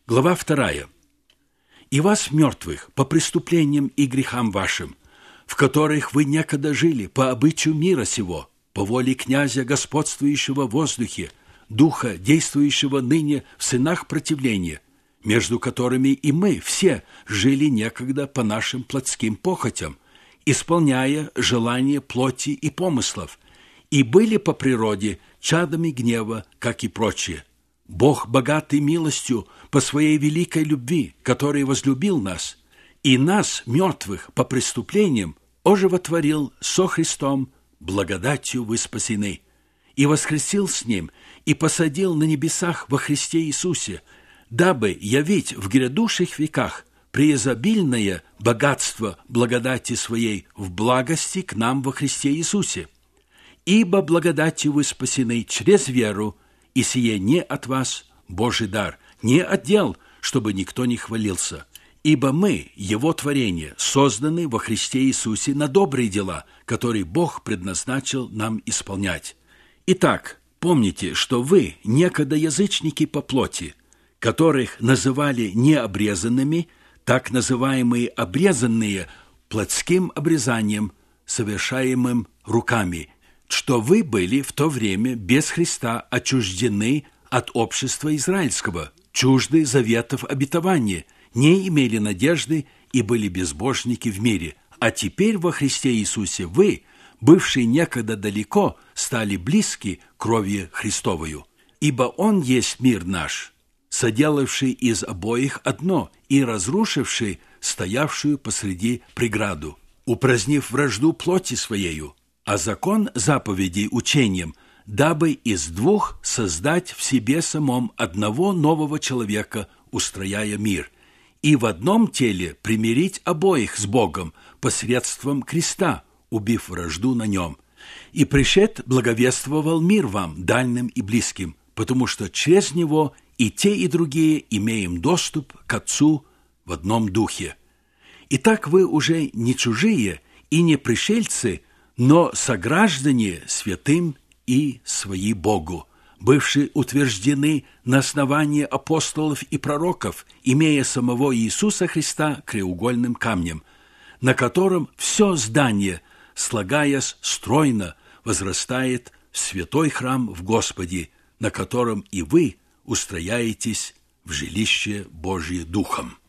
Глава 2. «И вас, мертвых, по преступлениям и грехам вашим, в которых вы некогда жили по обычаю мира сего, по воле князя, господствующего в воздухе, духа, действующего ныне в сынах противления, между которыми и мы все жили некогда по нашим плотским похотям, исполняя желания плоти и помыслов, и были по природе чадами гнева, как и прочие. Бог, богатый милостью, по своей великой любви, который возлюбил нас, и нас, мертвых, по преступлениям, оживотворил со Христом, благодатью вы спасены, и воскресил с Ним, и посадил на небесах во Христе Иисусе, дабы явить в грядущих веках преизобильное богатство благодати Своей в благости к нам во Христе Иисусе. Ибо благодатью вы спасены через веру, и сие не от вас, Божий дар, не от дел, чтобы никто не хвалился. Ибо мы, Его творение, созданы во Христе Иисусе на добрые дела, которые Бог предназначил нам исполнять. Итак, помните, что вы некогда язычники по плоти, которых называли необрезанными, так называемые обрезанные плотским обрезанием, совершаемым руками, что вы были в то время без Христа отчуждены от общества израильского, чужды заветов обетования, не имели надежды и были безбожники в мире. А теперь во Христе Иисусе вы, бывшие некогда далеко, стали близки кровью Христовою. Ибо Он есть мир наш, соделавший из обоих одно и разрушивший стоявшую посреди преграду, упразднив вражду плоти Своею, а закон заповедей учением, дабы из двух создать в себе самом одного нового человека, устрояя мир, и в одном теле примирить обоих с Богом посредством креста, убив вражду на нем. И пришед благовествовал мир вам, дальним и близким, потому что через него и те, и другие имеем доступ к Отцу в одном духе. Итак, вы уже не чужие и не пришельцы, но сограждане святым и свои Богу, бывшие утверждены на основании апостолов и пророков, имея самого Иисуса Христа краеугольным камнем, на котором все здание, слагаясь стройно, возрастает в святой храм в Господе, на котором и вы устрояетесь в жилище Божие Духом».